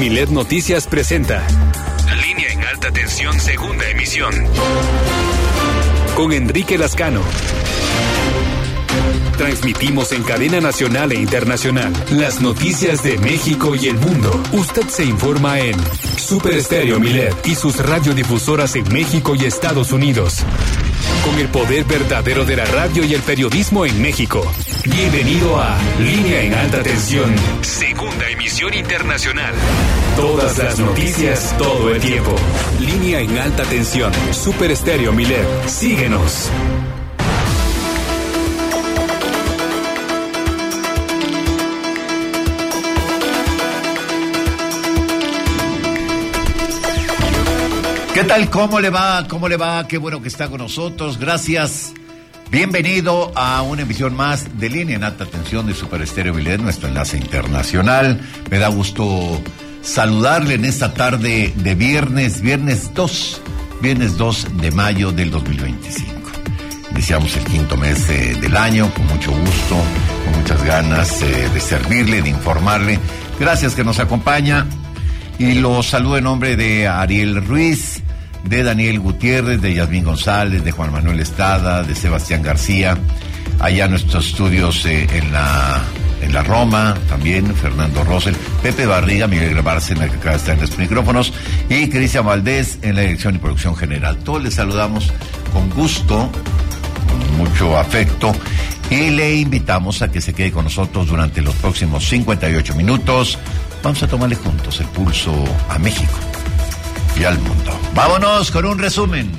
Milet Noticias presenta Línea en Alta Tensión, segunda emisión, con Enrique Lascano. Transmitimos en cadena nacional e internacional las noticias de México y el mundo. Usted se informa en Super Estéreo Milet y sus radiodifusoras en México y Estados Unidos. Con el poder verdadero de la radio y el periodismo en México. Bienvenido a Línea en Alta Tensión, segunda emisión internacional. Todas las noticias, todo el tiempo. Línea en Alta Tensión, Super Estéreo Milet. Síguenos. ¿Qué tal? ¿Cómo le va? ¿Cómo le va? Qué bueno que está con nosotros. Gracias. Bienvenido a una emisión más de Línea en Alta Tensión de Super Estéreo Milet, nuestro enlace internacional. Me da gusto saludarle en esta tarde de viernes 2 de mayo del 2025. Iniciamos el quinto mes del año con mucho gusto, con muchas ganas de servirle, de informarle. Gracias que nos acompaña. Y lo saludo en nombre de Ariel Ruiz, de Daniel Gutiérrez, de Yasmín González, de Juan Manuel Estrada, de Sebastián García, allá en nuestros estudios en la Roma, también Fernando Rosel, Pepe Barriga, Miguel Bárcena, que acaba de estar en los micrófonos, y Cristian Valdés en la dirección y producción general. Todos les saludamos con gusto, con mucho afecto, y le invitamos a que se quede con nosotros durante los próximos 58 minutos. Vamos a tomarle juntos el pulso a México y al mundo. Vámonos con un resumen.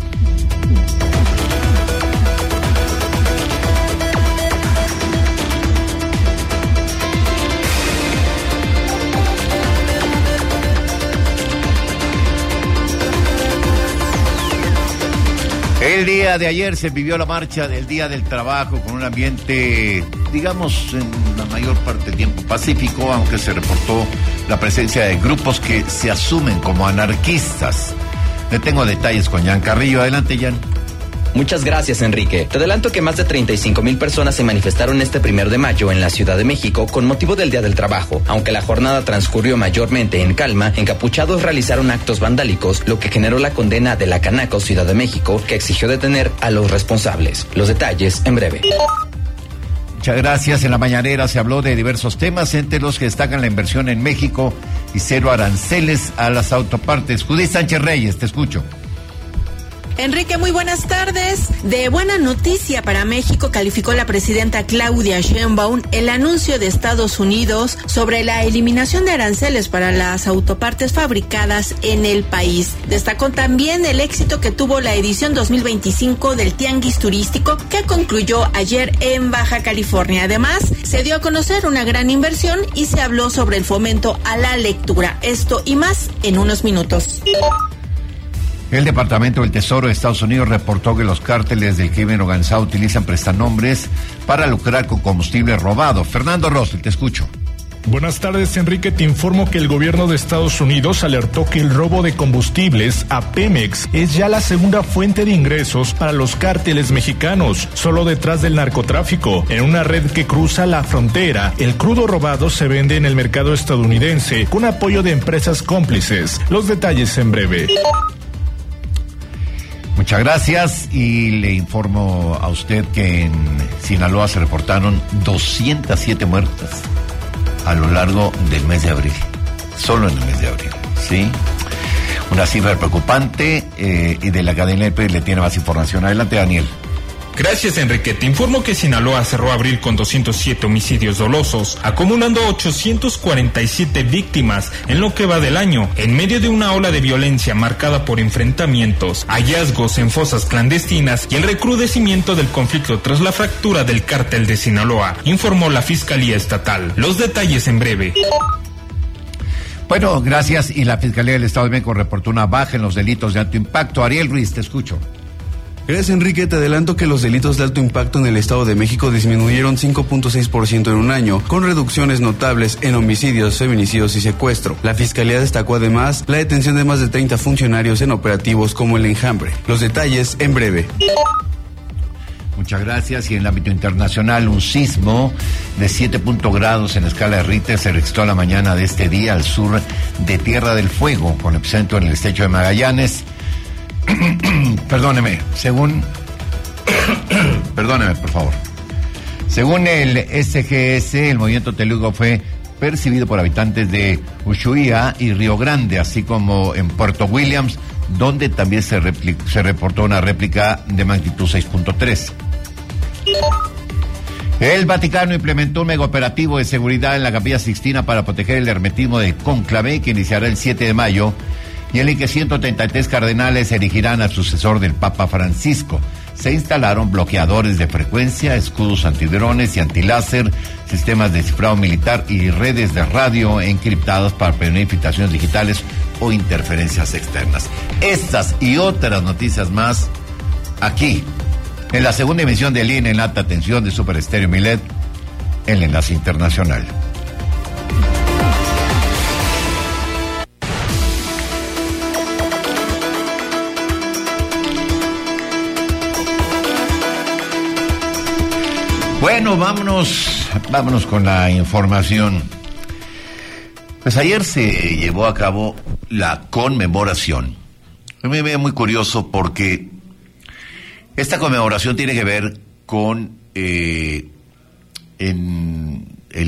El día de ayer se vivió la marcha del Día del Trabajo con un ambiente, digamos, en la mayor parte del tiempo pacífico, aunque se reportó la presencia de grupos que se asumen como anarquistas. Le tengo detalles con Jan Carrillo. Adelante, Jan. Muchas gracias, Enrique. Te adelanto que más de 35,000 personas se manifestaron este 1 de mayo en la Ciudad de México con motivo del Día del Trabajo. Aunque la jornada transcurrió mayormente en calma, encapuchados realizaron actos vandálicos, lo que generó la condena de la Canaco Ciudad de México, que exigió detener a los responsables. Los detalles en breve. Muchas gracias. En la mañanera se habló de diversos temas, entre los que destacan la inversión en México y cero aranceles a las autopartes. Judith Sánchez Reyes, te escucho. Enrique, muy buenas tardes. De buena noticia para México calificó la presidenta Claudia Sheinbaum el anuncio de Estados Unidos sobre la eliminación de aranceles para las autopartes fabricadas en el país. Destacó también el éxito que tuvo la edición 2025 del Tianguis Turístico, que concluyó ayer en Baja California. Además, se dio a conocer una gran inversión y se habló sobre el fomento a la lectura. Esto y más en unos minutos. El Departamento del Tesoro de Estados Unidos reportó que los cárteles del crimen organizado utilizan prestanombres para lucrar con combustible robado. Fernando Rosel, te escucho. Buenas tardes, Enrique. Te informo que el gobierno de Estados Unidos alertó que el robo de combustibles a Pemex es ya la segunda fuente de ingresos para los cárteles mexicanos, solo detrás del narcotráfico. En una red que cruza la frontera, el crudo robado se vende en el mercado estadounidense con apoyo de empresas cómplices. Los detalles en breve. Muchas gracias y le informo a usted que en Sinaloa se reportaron 207 muertes a lo largo del mes de abril, solo en el mes de abril, ¿sí? Una cifra preocupante y de la cadena EPE le tiene más información. Adelante, Daniel. Gracias, Enrique. Te informo que Sinaloa cerró abril con 207 homicidios dolosos, acumulando 847 víctimas en lo que va del año, en medio de una ola de violencia marcada por enfrentamientos, hallazgos en fosas clandestinas y el recrudecimiento del conflicto tras la fractura del cártel de Sinaloa, informó la Fiscalía Estatal. Los detalles en breve. Bueno, gracias. Y la Fiscalía del Estado de México reportó una baja en los delitos de alto impacto. Ariel Ruiz, te escucho. Gracias, Enrique. Te adelanto que los delitos de alto impacto en el Estado de México disminuyeron 5.6% en un año, con reducciones notables en homicidios, feminicidios y secuestro. La Fiscalía destacó además la detención de más de 30 funcionarios en operativos como el Enjambre. Los detalles en breve. Muchas gracias. Y en el ámbito internacional, un sismo de 7 grados en la escala de Richter se registró la mañana de este día al sur de Tierra del Fuego, con epicentro en el estrecho de Magallanes. Perdóneme, perdóneme, por favor. Según el SGS, el movimiento telúrico fue percibido por habitantes de Ushuaia y Río Grande, así como en Puerto Williams, donde también se reportó una réplica de magnitud 6.3. El Vaticano implementó un megaoperativo de seguridad en la Capilla Sixtina para proteger el hermetismo del cónclave, que iniciará el 7 de mayo, y en el que 133 cardenales elegirán al sucesor del Papa Francisco. Se instalaron bloqueadores de frecuencia, escudos antidrones y antiláser, sistemas de cifrado militar y redes de radio encriptadas para prevenir filtraciones digitales o interferencias externas. Estas y otras noticias más aquí, en la segunda emisión del INE en alta tensión de Super Estéreo Milet, el enlace internacional. Bueno, vámonos con la información. Pues ayer se llevó a cabo la conmemoración. A mí me ve muy curioso porque esta conmemoración tiene que ver con en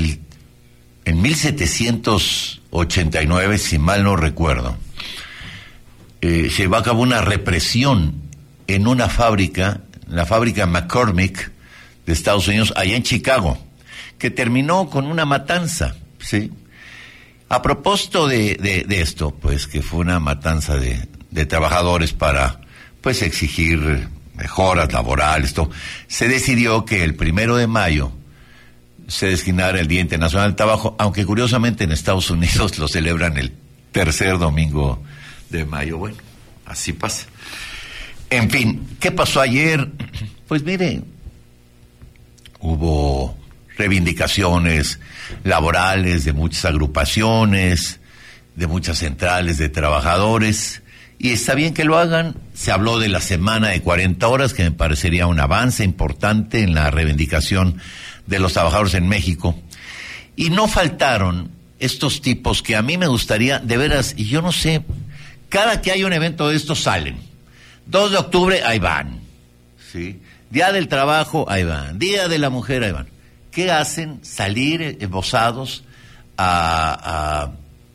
1789, si mal no recuerdo, se llevó a cabo una represión en una fábrica, la fábrica McCormick de Estados Unidos, allá en Chicago, que terminó con una matanza, ¿sí? A propósito de esto, pues que fue una matanza de trabajadores para, pues, exigir mejoras laborales, se decidió que el 1 de mayo se designara el Día Internacional del Trabajo, aunque curiosamente en Estados Unidos lo celebran el tercer domingo de mayo. Bueno, así pasa. En fin, ¿qué pasó ayer? Pues mire, hubo reivindicaciones laborales de muchas agrupaciones, de muchas centrales de trabajadores, y está bien que lo hagan. Se habló de la semana de 40 horas, que me parecería un avance importante en la reivindicación de los trabajadores en México. Y no faltaron estos tipos que a mí me gustaría, de veras, y yo no sé, cada que hay un evento de estos salen. 2 de octubre, ahí van, ¿sí? Día del Trabajo, ahí van. Día de la Mujer, ahí van. ¿Qué hacen? Salir esbozados a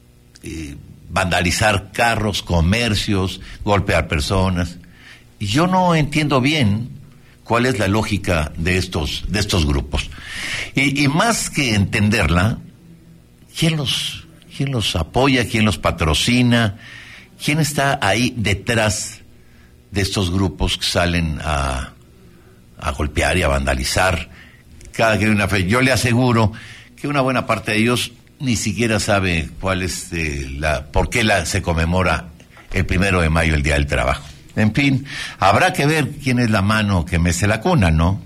vandalizar carros, comercios, golpear personas. Y yo no entiendo bien cuál es la lógica de estos grupos. Y más que entenderla, ¿quién los apoya? ¿Quién los patrocina? ¿Quién está ahí detrás de estos grupos que salen a golpear y a vandalizar cada que hay una fe? Yo le aseguro que una buena parte de ellos ni siquiera sabe cuál es por qué se conmemora el 1 de mayo, el Día del Trabajo. En fin, habrá que ver quién es la mano que mece la cuna, ¿no?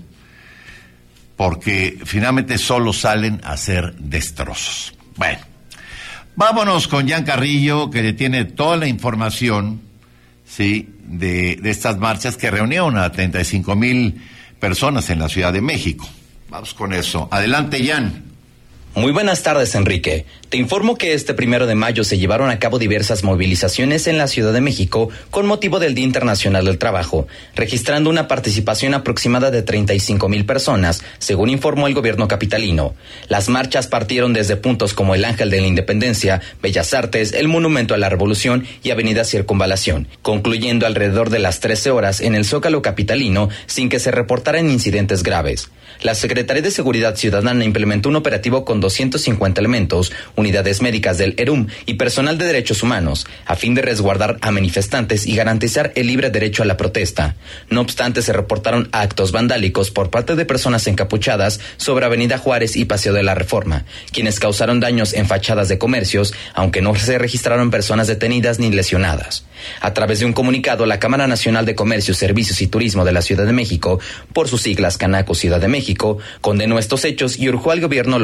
Porque finalmente solo salen a hacer destrozos. Bueno, vámonos con Jan Carrillo, que tiene toda la información, ¿sí?, de estas marchas que reunieron a 35,000 personas en la Ciudad de México. Vamos con eso. Adelante, Jan. Muy buenas tardes, Enrique. Te informo que este 1 de mayo se llevaron a cabo diversas movilizaciones en la Ciudad de México con motivo del Día Internacional del Trabajo, registrando una participación aproximada de 35,000 personas, según informó el gobierno capitalino. Las marchas partieron desde puntos como el Ángel de la Independencia, Bellas Artes, el Monumento a la Revolución y Avenida Circunvalación, concluyendo alrededor de las 13 horas en el Zócalo capitalino sin que se reportaran incidentes graves. La Secretaría de Seguridad Ciudadana implementó un operativo con 250 elementos, unidades médicas del ERUM y personal de derechos humanos, a fin de resguardar a manifestantes y garantizar el libre derecho a la protesta. No obstante, se reportaron actos vandálicos por parte de personas encapuchadas sobre Avenida Juárez y Paseo de la Reforma, quienes causaron daños en fachadas de comercios, aunque no se registraron personas detenidas ni lesionadas. A través de un comunicado, la Cámara Nacional de Comercio, Servicios y Turismo de la Ciudad de México, por sus siglas Canaco Ciudad de México, condenó estos hechos y urgió al gobierno local a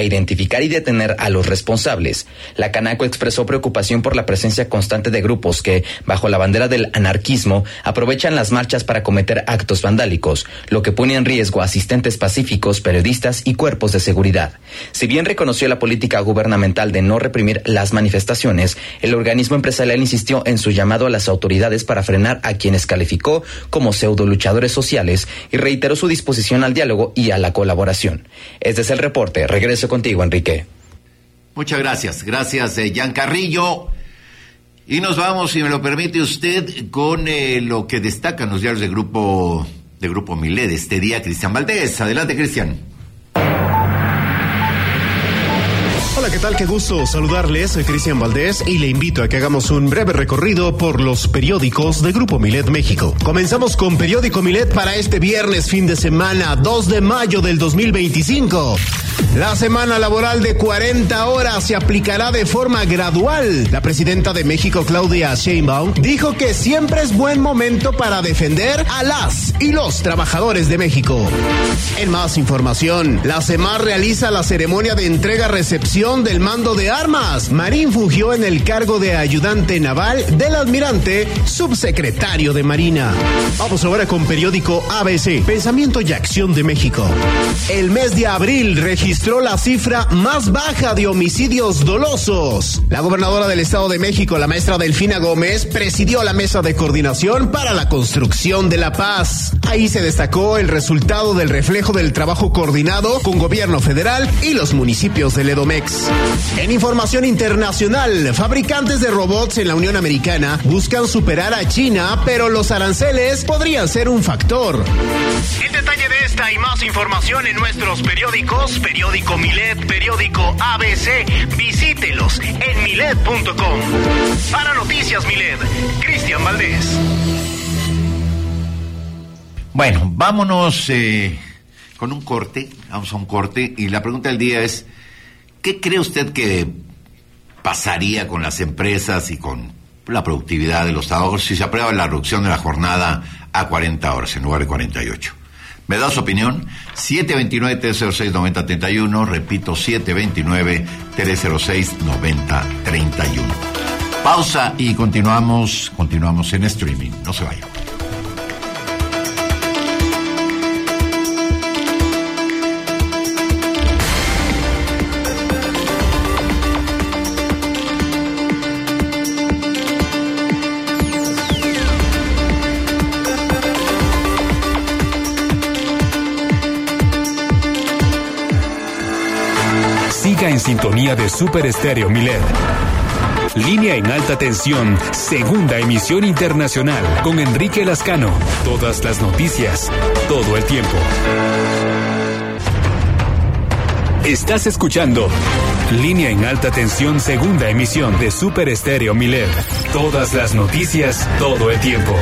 identificar y detener a los responsables. La Canaco expresó preocupación por la presencia constante de grupos que, bajo la bandera del anarquismo, aprovechan las marchas para cometer actos vandálicos, lo que pone en riesgo a asistentes pacíficos, periodistas y cuerpos de seguridad. Si bien reconoció la política gubernamental de no reprimir las manifestaciones, el organismo empresarial insistió en su llamado a las autoridades para frenar a quienes calificó como pseudoluchadores sociales y reiteró su disposición al diálogo y a la colaboración. Este es el reporte. Regreso contigo, Enrique. Muchas gracias. Gracias, Jan Carrillo. Y nos vamos, si me lo permite usted, con lo que destacan los diarios de Grupo Milet este día. Cristian Valdés. Adelante, Cristian. Hola, ¿qué tal? Qué gusto saludarles. Soy Cristian Valdés y le invito a que hagamos un breve recorrido por los periódicos de Grupo Milet México. Comenzamos con Periódico Milet para este viernes, fin de semana, 2 de mayo del 2025. La semana laboral de 40 horas se aplicará de forma gradual. La presidenta de México, Claudia Sheinbaum, dijo que siempre es buen momento para defender a las y los trabajadores de México. En más información, la SEMAR realiza la ceremonia de entrega-recepción del mando de armas. Marín fungió en el cargo de ayudante naval del almirante subsecretario de Marina. Vamos ahora con Periódico ABC, Pensamiento y Acción de México. El mes de abril registró la cifra más baja de homicidios dolosos. La gobernadora del Estado de México, la maestra Delfina Gómez, presidió la mesa de coordinación para la construcción de la paz. Ahí se destacó el resultado del reflejo del trabajo coordinado con gobierno federal y los municipios del Edomex. En información internacional, fabricantes de robots en la Unión Americana buscan superar a China, pero los aranceles podrían ser un factor. El detalle de esta y más información en nuestros periódicos, Periódico Milet, Periódico ABC, visítelos en milet.com. Para Noticias Milet, Cristian Valdés. Bueno, vámonos con un corte, vamos a un corte, y la pregunta del día es, ¿qué cree usted que pasaría con las empresas y con la productividad de los trabajadores si se aprueba la reducción de la jornada a 40 horas en lugar de 48? ¿Me da su opinión? 729-306-9031, repito, 729-306-9031. Pausa y continuamos en streaming. No se vayan. Siga en sintonía de Super Estéreo Milet. Línea en alta tensión, segunda emisión internacional, con Enrique Lascano. Todas las noticias, todo el tiempo. Estás escuchando Línea en alta tensión, segunda emisión de Super Estéreo Milet. Todas las noticias, todo el tiempo.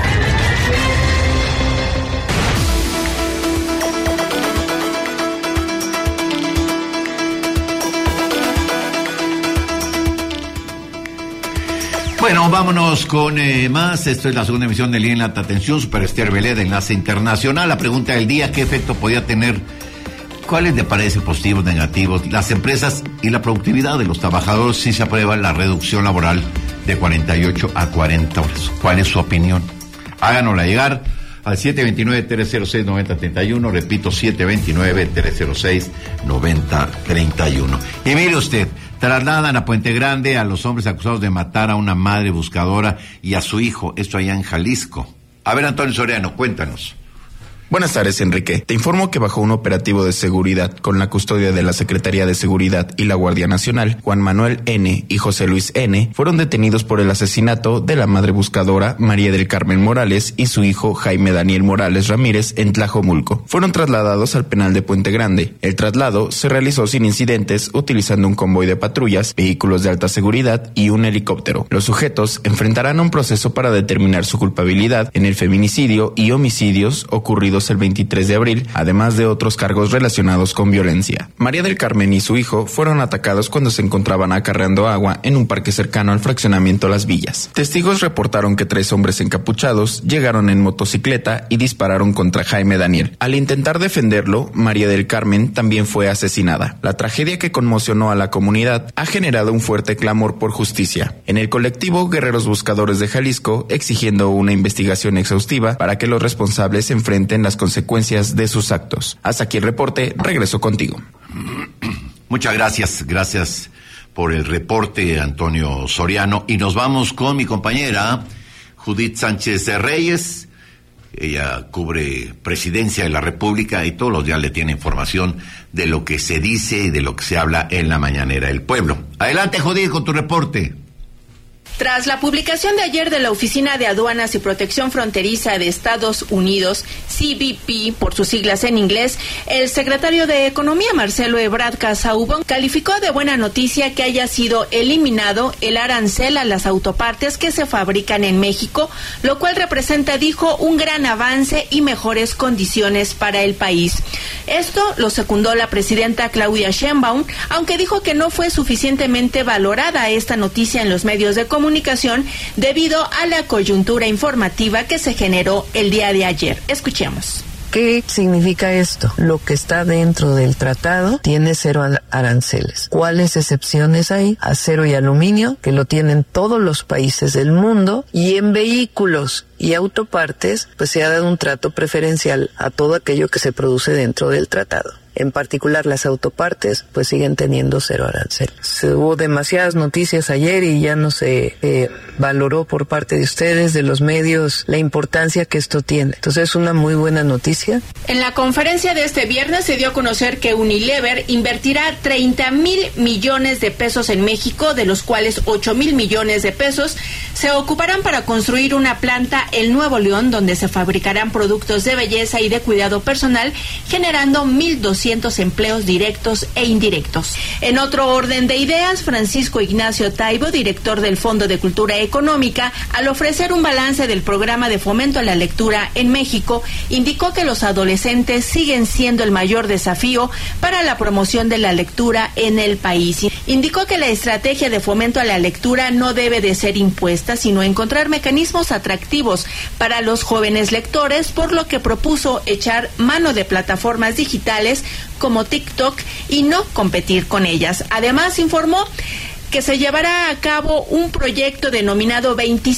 Bueno, vámonos con más. Esto es la segunda emisión de Línea en alta tensión, Super Estéreo Milet, enlace internacional. La pregunta del día, ¿qué efecto podría tener? ¿Cuáles le parecen positivos, negativos? Las empresas y la productividad de los trabajadores si se aprueba la reducción laboral de 48 a 40 horas. ¿Cuál es su opinión? Háganosla llegar al 729-306-9031, repito, 729-306-9031. Y mire usted, trasladan a Puente Grande a los hombres acusados de matar a una madre buscadora y a su hijo, esto allá en Jalisco. A ver, Antonio Soriano, cuéntanos. Buenas tardes, Enrique. Te informo que bajo un operativo de seguridad con la custodia de la Secretaría de Seguridad y la Guardia Nacional, Juan Manuel N. y José Luis N. fueron detenidos por el asesinato de la madre buscadora María del Carmen Morales y su hijo Jaime Daniel Morales Ramírez en Tlajomulco. Fueron trasladados al penal de Puente Grande. El traslado se realizó sin incidentes utilizando un convoy de patrullas, vehículos de alta seguridad y un helicóptero. Los sujetos enfrentarán un proceso para determinar su culpabilidad en el feminicidio y homicidios ocurridos detenidos el 23 de abril, además de otros cargos relacionados con violencia. María del Carmen y su hijo fueron atacados cuando se encontraban acarreando agua en un parque cercano al fraccionamiento Las Villas. Testigos reportaron que 3 hombres encapuchados llegaron en motocicleta y dispararon contra Jaime Daniel. Al intentar defenderlo, María del Carmen también fue asesinada. La tragedia que conmocionó a la comunidad ha generado un fuerte clamor por justicia. En el colectivo Guerreros Buscadores de Jalisco, exigiendo una investigación exhaustiva para que los responsables enfrenten las consecuencias de sus actos. Hasta aquí el reporte, regreso contigo. Muchas gracias por el reporte, Antonio Soriano, y nos vamos con mi compañera Judith Sánchez de Reyes. Ella cubre Presidencia de la República y todos los días le tiene información de lo que se dice y de lo que se habla en la mañanera del pueblo. Adelante, Judith, con tu reporte. Tras la publicación de ayer de la Oficina de Aduanas y Protección Fronteriza de Estados Unidos, CBP, por sus siglas en inglés, el secretario de Economía, Marcelo Ebrard Casaubon, calificó de buena noticia que haya sido eliminado el arancel a las autopartes que se fabrican en México, lo cual representa, dijo, un gran avance y mejores condiciones para el país. Esto lo secundó la presidenta Claudia Sheinbaum, aunque dijo que no fue suficientemente valorada esta noticia en los medios de comunicación debido a la coyuntura informativa que se generó el día de ayer. Escuchemos. ¿Qué significa esto? Lo que está dentro del tratado tiene 0 aranceles. ¿Cuáles excepciones hay? Acero y aluminio, que lo tienen todos los países del mundo, y en vehículos y autopartes, pues se ha dado un trato preferencial a todo aquello que se produce dentro del tratado. En particular las autopartes pues siguen teniendo 0 aranceles. Hubo demasiadas noticias ayer y ya no se valoró por parte de ustedes, de los medios, la importancia que esto tiene. Entonces es una muy buena noticia. En la conferencia de este viernes se dio a conocer que Unilever invertirá 30,000 millones de pesos en México, de los cuales 8,000 millones de pesos se ocuparán para construir una planta en Nuevo León donde se fabricarán productos de belleza y de cuidado personal, generando 1,200 empleos directos e indirectos. En otro orden de ideas, Francisco Ignacio Taibo, director del Fondo de Cultura Económica, al ofrecer un balance del programa de fomento a la lectura en México, indicó que los adolescentes siguen siendo el mayor desafío para la promoción de la lectura en el país. Indicó que la estrategia de fomento a la lectura no debe de ser impuesta, sino encontrar mecanismos atractivos para los jóvenes lectores, por lo que propuso echar mano de plataformas digitales como TikTok y no competir con ellas. Además, informó que se llevará a cabo un proyecto denominado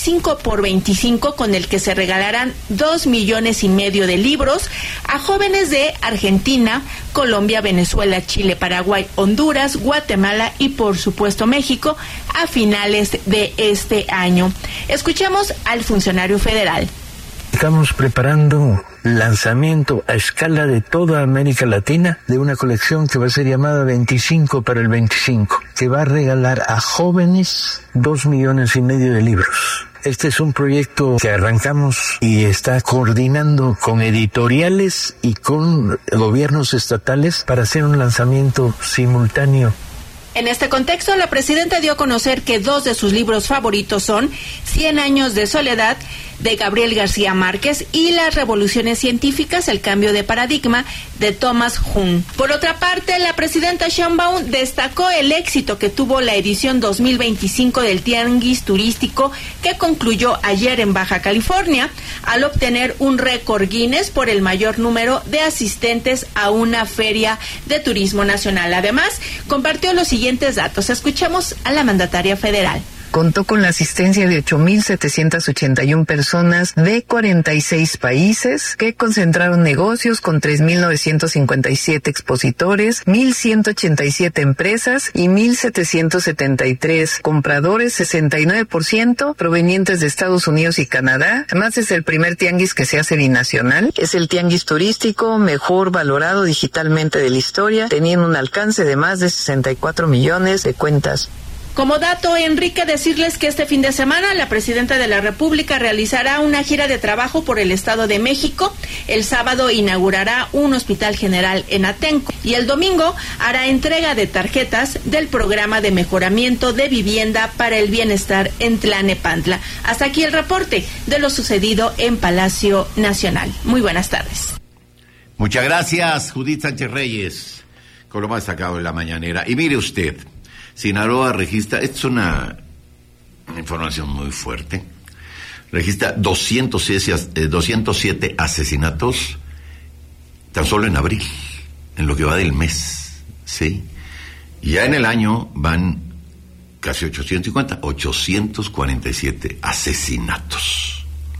25x25 con el que se regalarán 2,5 millones de libros a jóvenes de Argentina, Colombia, Venezuela, Chile, Paraguay, Honduras, Guatemala y por supuesto México a finales de este año. Escuchemos al funcionario federal. Estamos preparando lanzamiento a escala de toda América Latina de una colección que va a ser llamada 25 para el 25, que va a regalar a jóvenes 2,5 millones de libros. Este es un proyecto que arrancamos y está coordinando con editoriales y con gobiernos estatales para hacer un lanzamiento simultáneo. En este contexto, la presidenta dio a conocer que 2 de sus libros favoritos son 100 años de soledad, de Gabriel García Márquez, y Las revoluciones científicas, el cambio de paradigma, de Thomas Kuhn. Por otra parte, la presidenta Sheinbaum destacó el éxito que tuvo la edición 2025 del Tianguis Turístico, que concluyó ayer en Baja California, al obtener un récord Guinness por el mayor número de asistentes a una feria de turismo nacional. Además, compartió los siguientes datos. Escuchamos a la mandataria federal. Contó con la asistencia de 8,781 personas de 46 países que concentraron negocios con 3,957 expositores, 1,187 empresas y 1,773 compradores, 69% provenientes de Estados Unidos y Canadá. Además, es el primer tianguis que se hace binacional. Es el tianguis turístico mejor valorado digitalmente de la historia, teniendo un alcance de más de 64 millones de cuentas. Como dato, Enrique, decirles que este fin de semana la presidenta de la República realizará una gira de trabajo por el Estado de México. El sábado inaugurará un hospital general en Atenco y el domingo hará entrega de tarjetas del programa de mejoramiento de vivienda para el bienestar en Tlalnepantla. Hasta aquí el reporte de lo sucedido en Palacio Nacional. Muy buenas tardes. Muchas gracias, Judith Sánchez Reyes, con lo más destacado de la mañanera. Y mire usted, Sinaloa registra, esta es una información muy fuerte, registra 207 asesinatos tan solo en abril, en lo que va del mes, ¿sí? Y ya en el año van casi 847 asesinatos.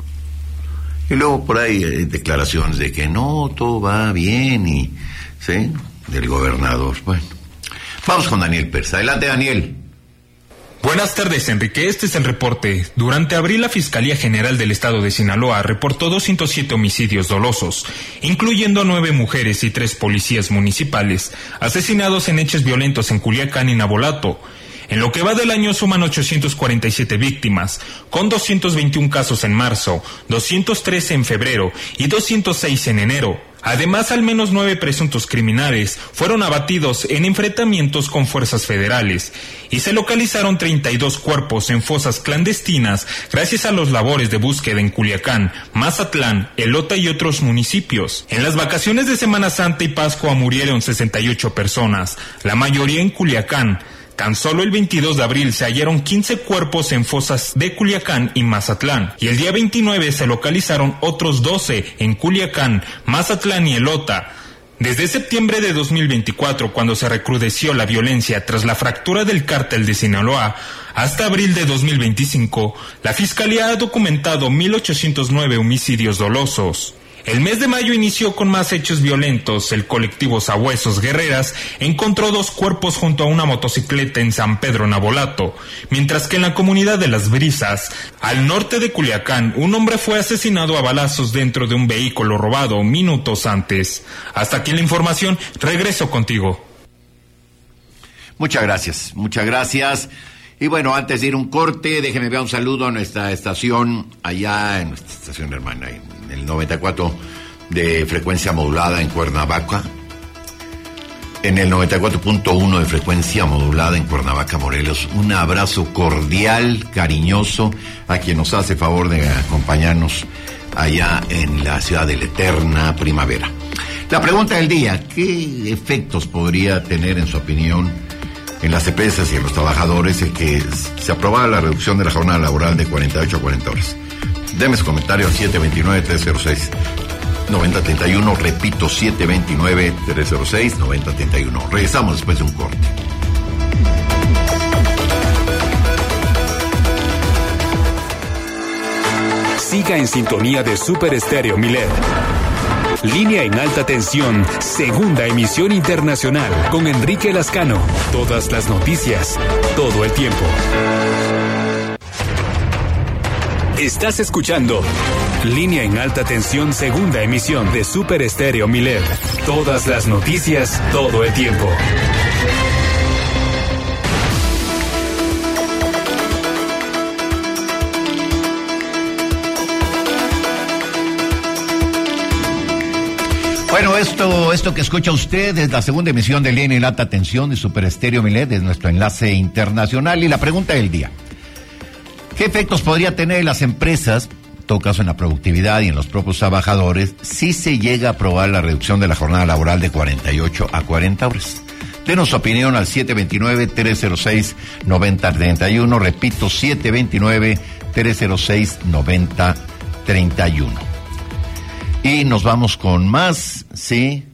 Y luego por ahí hay declaraciones de que no, todo va bien, y ¿sí? Del gobernador. Bueno, vamos con Daniel Persa. Adelante, Daniel. Buenas tardes, Enrique. Este es el reporte. Durante abril, la Fiscalía General del Estado de Sinaloa reportó 207 homicidios dolosos, incluyendo 9 mujeres y 3 policías municipales, asesinados en hechos violentos en Culiacán y Navolato. En lo que va del año suman 847 víctimas, con 221 casos en marzo, 213 en febrero y 206 en enero. Además, al menos 9 presuntos criminales fueron abatidos en enfrentamientos con fuerzas federales y se localizaron 32 cuerpos en fosas clandestinas gracias a los labores de búsqueda en Culiacán, Mazatlán, Elota y otros municipios. En las vacaciones de Semana Santa y Pascua murieron 68 personas, la mayoría en Culiacán. Tan solo el 22 de abril se hallaron 15 cuerpos en fosas de Culiacán y Mazatlán, y el día 29 se localizaron otros 12 en Culiacán, Mazatlán y Elota. Desde septiembre de 2024, cuando se recrudeció la violencia tras la fractura del cártel de Sinaloa, hasta abril de 2025, la Fiscalía ha documentado 1,809 homicidios dolosos. El mes de mayo inició con más hechos violentos. El colectivo Sabuesos Guerreras encontró 2 cuerpos junto a una motocicleta en San Pedro Navolato, mientras que en la comunidad de Las Brisas, al norte de Culiacán, un hombre fue asesinado a balazos dentro de un vehículo robado minutos antes. Hasta aquí la información, regreso contigo. Muchas gracias. Y bueno, antes de ir un corte, déjeme enviar un saludo a nuestra estación, allá en nuestra estación hermana, en el 94 de frecuencia modulada en Cuernavaca, en el 94.1 de frecuencia modulada en Cuernavaca, Morelos. Un abrazo cordial, cariñoso, a quien nos hace favor de acompañarnos allá en la ciudad de la eterna primavera. La pregunta del día: ¿qué efectos podría tener, en su opinión, en las empresas y en los trabajadores el que se aprobara la reducción de la jornada laboral de 48 a 40 horas? Deme su comentario al 729-306-9031. Repito, 729-306-9031. Regresamos después de un corte. Siga en sintonía de Super Estéreo Milet. Línea en alta tensión, segunda emisión internacional, con Enrique Lascano. Todas las noticias, todo el tiempo. Estás escuchando Línea en alta tensión, segunda emisión de Super Estéreo Milet. Todas las noticias, todo el tiempo. Bueno, esto que escucha usted es la segunda emisión de Línea en alta tensión de Super Estéreo Milet, es nuestro enlace internacional. Y la pregunta del día: ¿qué efectos podría tener en las empresas, en todo caso en la productividad y en los propios trabajadores, si se llega a aprobar la reducción de la jornada laboral de 48 a 40 horas? Denos su opinión al 729-306-9031. Repito, 729-306-9031. Y nos vamos con más, ¿sí?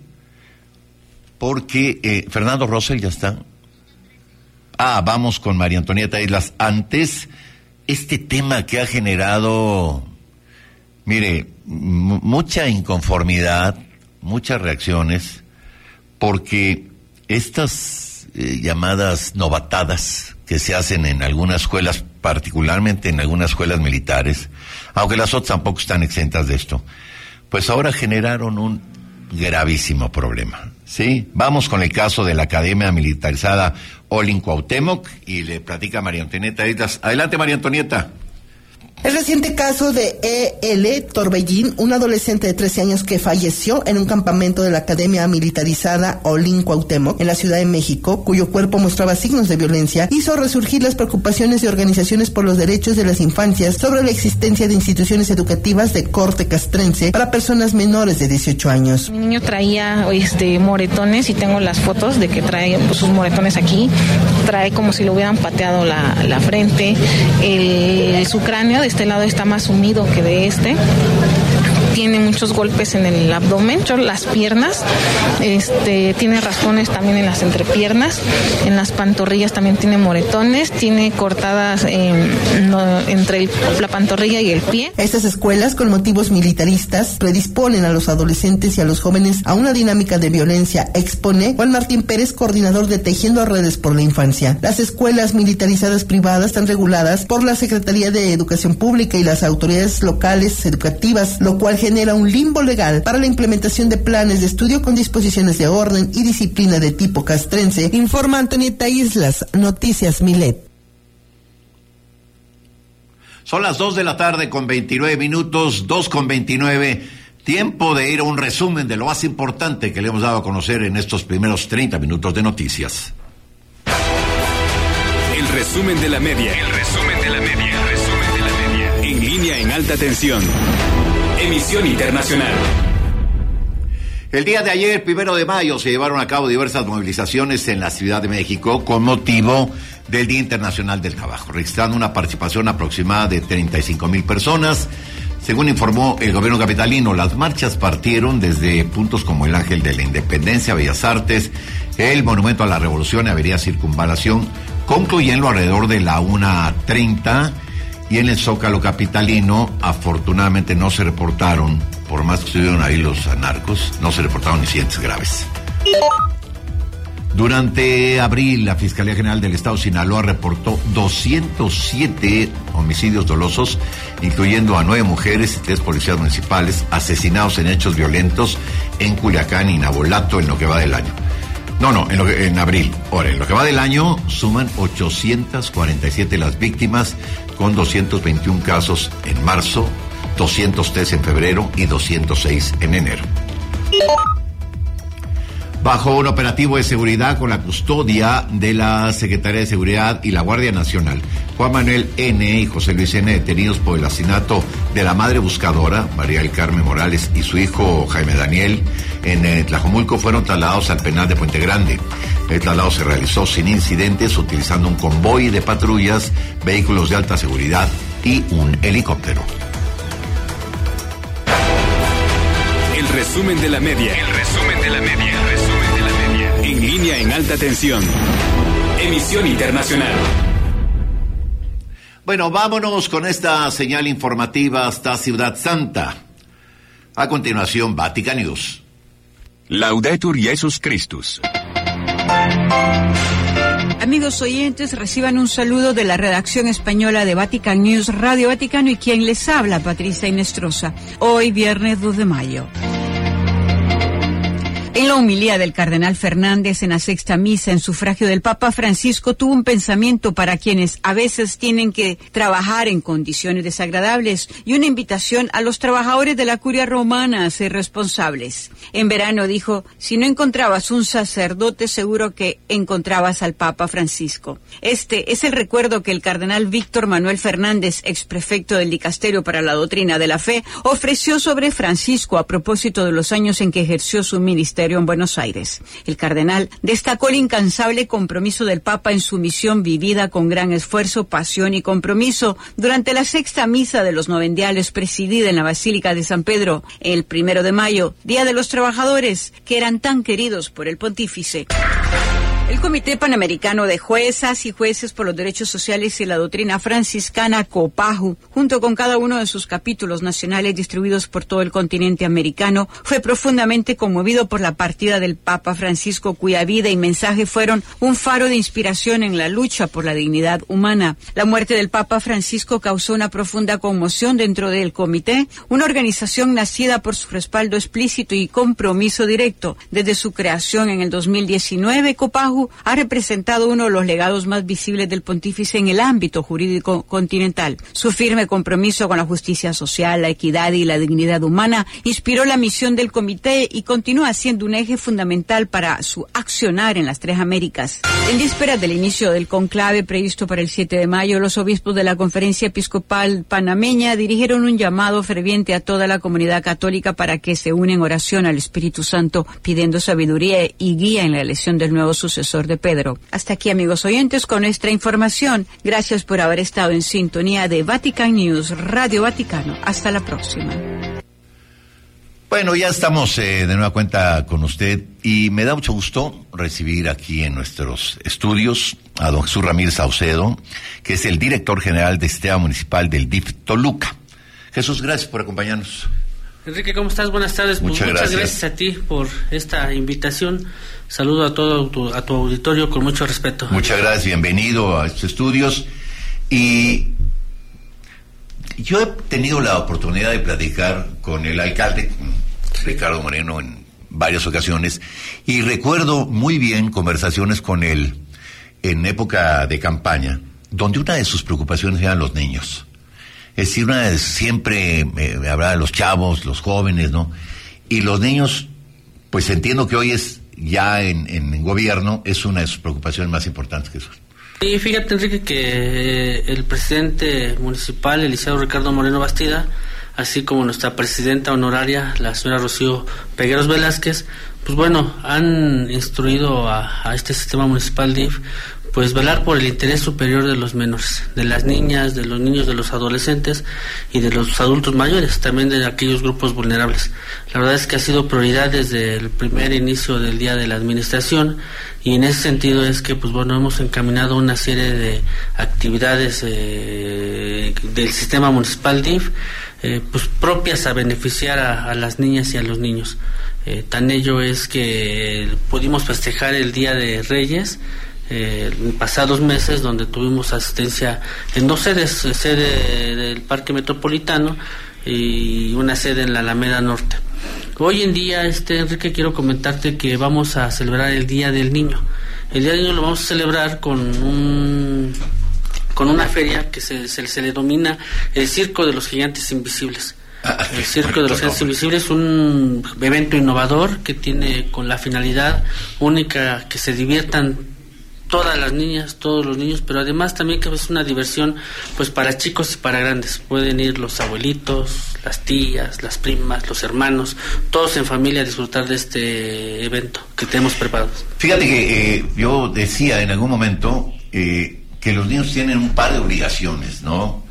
Porque Fernando Rosell ya está. Vamos con María Antonieta Islas. Antes, este tema que ha generado, mire, mucha inconformidad, muchas reacciones, porque estas llamadas novatadas que se hacen en algunas escuelas, particularmente en algunas escuelas militares, aunque las otras tampoco están exentas de esto, pues ahora generaron un gravísimo problema, ¿sí? Vamos con el caso de la Academia Militarizada Olin Cuauhtémoc y le platica María Antonieta Islas. Adelante, María Antonieta. El reciente caso de E.L. Torbellín, un adolescente de 13 años que falleció en un campamento de la Academia Militarizada Olin Cuauhtémoc, en la Ciudad de México, cuyo cuerpo mostraba signos de violencia, hizo resurgir las preocupaciones de organizaciones por los derechos de las infancias sobre la existencia de instituciones educativas de corte castrense para personas menores de 18 años. Mi niño traía moretones y tengo las fotos de que trae sus moretones aquí, trae como si le hubieran pateado la frente, su cráneo de este lado está más sumido que de este. Tiene muchos golpes en el abdomen, las piernas, tiene raspones también en las entrepiernas, en las pantorrillas también tiene moretones, tiene cortadas entre la pantorrilla y el pie. Estas escuelas con motivos militaristas predisponen a los adolescentes y a los jóvenes a una dinámica de violencia, expone Juan Martín Pérez, coordinador de Tejiendo Redes por la Infancia. Las escuelas militarizadas privadas están reguladas por la Secretaría de Educación Pública y las autoridades locales educativas, lo cual genera un limbo legal para la implementación de planes de estudio con disposiciones de orden y disciplina de tipo castrense, informa Antonieta Islas, Noticias Milet. Son las 2 de la tarde con 29 minutos, 2:29, tiempo de ir a un resumen de lo más importante que le hemos dado a conocer en estos primeros 30 minutos de noticias. El resumen de la media. En línea en alta tensión. Emisión internacional. El día de ayer, 1 de mayo, se llevaron a cabo diversas movilizaciones en la Ciudad de México con motivo del Día Internacional del Trabajo, registrando una participación aproximada de 35,000 personas. Según informó el gobierno capitalino, las marchas partieron desde puntos como el Ángel de la Independencia, Bellas Artes, el Monumento a la Revolución, Avenida Circunvalación, concluyendo alrededor de la 1:30. Y en el Zócalo capitalino, afortunadamente no se reportaron, por más que estuvieron ahí los narcos, no se reportaron incidentes graves. Durante abril, la Fiscalía General del Estado de Sinaloa reportó 207 homicidios dolosos, incluyendo a 9 mujeres y 3 policías municipales asesinados en hechos violentos en Culiacán y Nabolato en lo que va del año. En abril. Ahora, en lo que va del año, suman 847 las víctimas, con 221 casos en marzo, 203 en febrero y 206 en enero. Bajo un operativo de seguridad con la custodia de la Secretaría de Seguridad y la Guardia Nacional, Juan Manuel N. y José Luis N., detenidos por el asesinato de la madre buscadora, María del Carmen Morales, y su hijo Jaime Daniel, en Tlajomulco, fueron trasladados al penal de Puente Grande. El traslado se realizó sin incidentes, utilizando un convoy de patrullas, vehículos de alta seguridad y un helicóptero. El resumen de la media. En línea en alta tensión. Emisión internacional. Bueno, vámonos con esta señal informativa hasta Ciudad Santa. A continuación, Vatican News. Laudetur Jesus Christus. Amigos oyentes, reciban un saludo de la redacción española de Vatican News, Radio Vaticano, y quien les habla, Patricia Inestrosa. Hoy, viernes 2 de mayo. En la homilía del cardenal Fernández en la sexta misa en sufragio del Papa Francisco, tuvo un pensamiento para quienes a veces tienen que trabajar en condiciones desagradables y una invitación a los trabajadores de la curia romana a ser responsables. En verano dijo: si no encontrabas un sacerdote, seguro que encontrabas al Papa Francisco. Este es el recuerdo que el cardenal Víctor Manuel Fernández, exprefecto del Dicasterio para la Doctrina de la Fe, ofreció sobre Francisco a propósito de los años en que ejerció su ministerio en Buenos Aires. El cardenal destacó el incansable compromiso del Papa en su misión, vivida con gran esfuerzo, pasión y compromiso durante la sexta misa de los novendiales, presidida en la Basílica de San Pedro el 1 de mayo, Día de los Trabajadores, que eran tan queridos por el pontífice. El Comité Panamericano de Juezas y Jueces por los Derechos Sociales y la Doctrina Franciscana, COPAJU, junto con cada uno de sus capítulos nacionales distribuidos por todo el continente americano, fue profundamente conmovido por la partida del Papa Francisco, cuya vida y mensaje fueron un faro de inspiración en la lucha por la dignidad humana. La muerte del Papa Francisco causó una profunda conmoción dentro del comité, una organización nacida por su respaldo explícito y compromiso directo. Desde su creación en el 2019, COPAJU Perú ha representado uno de los legados más visibles del pontífice en el ámbito jurídico continental. Su firme compromiso con la justicia social, la equidad y la dignidad humana inspiró la misión del comité y continúa siendo un eje fundamental para su accionar en las tres Américas. En vísperas del inicio del conclave previsto para el 7 de mayo, los obispos de la Conferencia Episcopal Panameña dirigieron un llamado ferviente a toda la comunidad católica para que se une en oración al Espíritu Santo, pidiendo sabiduría y guía en la elección del nuevo sucesor de Pedro. Hasta aquí, amigos oyentes, con nuestra información. Gracias por haber estado en sintonía de Vatican News, Radio Vaticano. Hasta la próxima. Bueno, ya estamos de nueva cuenta con usted y me da mucho gusto recibir aquí en nuestros estudios a don Jesús Ramírez Saucedo, que es el director general del Sistema Municipal del DIF Toluca. Jesús, gracias por acompañarnos. Enrique, ¿cómo estás? Buenas tardes. Muchas gracias a ti por esta invitación. Saludo a tu auditorio con mucho respeto. Muchas gracias, bienvenido a estos estudios. Y yo he tenido la oportunidad de platicar con el alcalde, Ricardo Moreno, en varias ocasiones, y recuerdo muy bien conversaciones con él en época de campaña, donde una de sus preocupaciones eran los niños. Es decir, siempre me hablaba de los chavos, los jóvenes, ¿no? Y los niños, pues entiendo que hoy es ya en gobierno, es una de sus preocupaciones más importantes, Jesús. Y fíjate, Enrique, que el presidente municipal, el licenciado Ricardo Moreno Bastida, así como nuestra presidenta honoraria, la señora Rocío Pegueros Velázquez, pues bueno, han instruido a este sistema municipal DIF, pues velar por el interés superior de los menores, de las niñas, de los niños, de los adolescentes y de los adultos mayores, también de aquellos grupos vulnerables. La verdad es que ha sido prioridad desde el primer inicio del día de la administración, y en ese sentido es que, pues bueno, hemos encaminado una serie de actividades del sistema municipal DIF, pues propias a beneficiar a las niñas y a los niños. Tan ello es que pudimos festejar el Día de Reyes en pasados meses, donde tuvimos asistencia en dos sedes, sede del Parque Metropolitano y una sede en la Alameda Norte. Hoy en día, Enrique, quiero comentarte que vamos a celebrar el Día del Niño. El Día del Niño lo vamos a celebrar con una feria que se le denomina el Circo de los Gigantes Invisibles. El Circo de los Gigantes Invisibles es un evento innovador que tiene con la finalidad única que se diviertan todas las niñas, todos los niños, pero además también que es una diversión pues para chicos y para grandes. Pueden ir los abuelitos, las tías, las primas, los hermanos, todos en familia a disfrutar de este evento que tenemos preparado. Fíjate que yo decía en algún momento que los niños tienen un par de obligaciones, ¿no?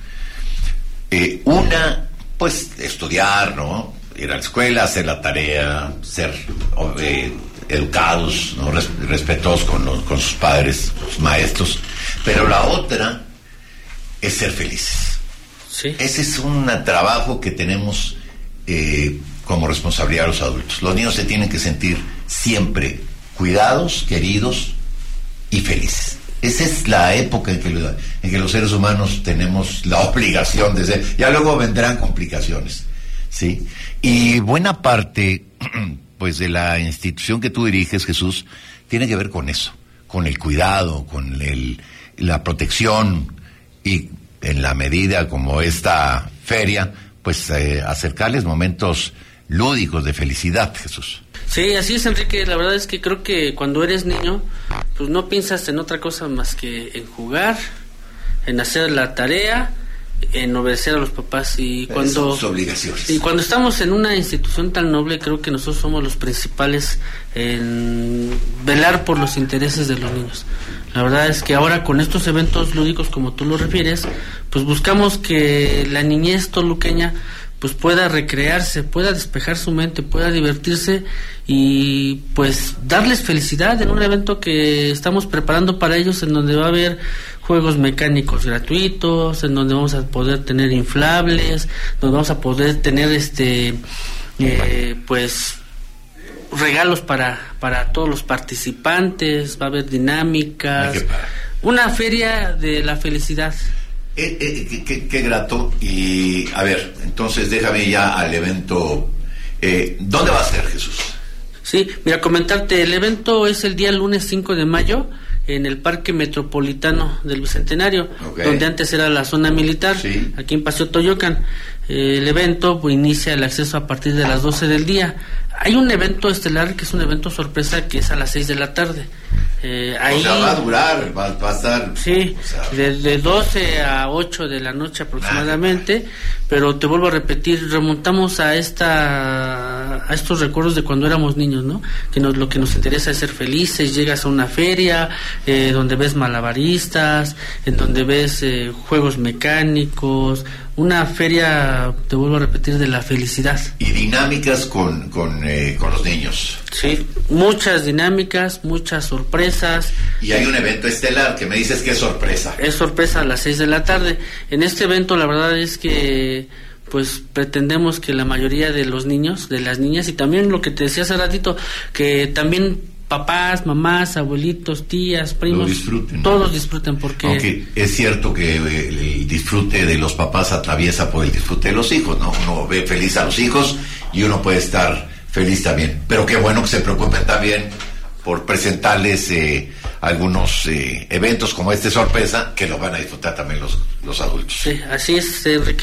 Una, pues estudiar, ¿no? Ir a la escuela, hacer la tarea, ser educados, ¿no? Respetuosos con sus padres, sus maestros, pero la otra es ser felices. ¿Sí? Ese es un trabajo que tenemos como responsabilidad a los adultos. Los niños se tienen que sentir siempre cuidados, queridos y felices. Esa es la época en que los seres humanos tenemos la obligación de ser. Ya luego vendrán complicaciones, ¿sí? Y buena parte pues de la institución que tú diriges, Jesús, tiene que ver con eso, con el cuidado, con la protección, y en la medida como esta feria, pues acercarles momentos lúdicos de felicidad, Jesús. Sí, así es, Enrique. La verdad es que creo que cuando eres niño, pues no piensas en otra cosa más que en jugar, en hacer la tarea, en obedecer a los papás. Y cuando sus obligaciones. Y cuando estamos en una institución tan noble, creo que nosotros somos los principales en velar por los intereses de los niños. La verdad es que ahora con estos eventos lúdicos, como tú lo refieres, pues buscamos que la niñez toluqueña pues pueda recrearse, pueda despejar su mente, pueda divertirse y pues darles felicidad en un evento que estamos preparando para ellos, en donde va a haber juegos mecánicos gratuitos, en donde vamos a poder tener inflables, donde vamos a poder tener pues regalos para todos los participantes, va a haber dinámicas, una feria de la felicidad. Qué grato. Y a ver, entonces déjame ya al evento. ¿Dónde va a ser, Jesús? Sí, mira, comentarte, el evento es el día lunes 5 de mayo en el Parque Metropolitano del Bicentenario, donde antes era la zona militar, aquí en Paseo Toyocan. El evento inicia el acceso a partir de las 12 del día. Hay un evento estelar que es un evento sorpresa que es a las 6 de la tarde. Ahí, o sea, va a durar, va a estar... Sí, o sea, de 12 a 8 de la noche aproximadamente, pero te vuelvo a repetir, remontamos a estos recuerdos de cuando éramos niños, ¿no? Que lo que nos interesa es ser felices, llegas a una feria donde ves malabaristas, en donde ves juegos mecánicos, una feria, te vuelvo a repetir, de la felicidad. Y dinámicas con los niños. Sí, muchas dinámicas, muchas sorpresas. Y hay un evento estelar que me dices que es sorpresa. Es sorpresa a las 6 de la tarde. En este evento la verdad es que pues pretendemos que la mayoría de los niños, de las niñas, y también lo que te decía hace ratito, que también papás, mamás, abuelitos, tías, primos, disfruten, todos disfruten, porque... Aunque es cierto que el disfrute de los papás atraviesa por el disfrute de los hijos, ¿no? Uno ve feliz a los hijos y uno puede estar feliz también. Pero qué bueno que se preocupen también por presentarles algunos eventos como este sorpresa, que lo van a disfrutar también los adultos. Sí, así es, Enrique.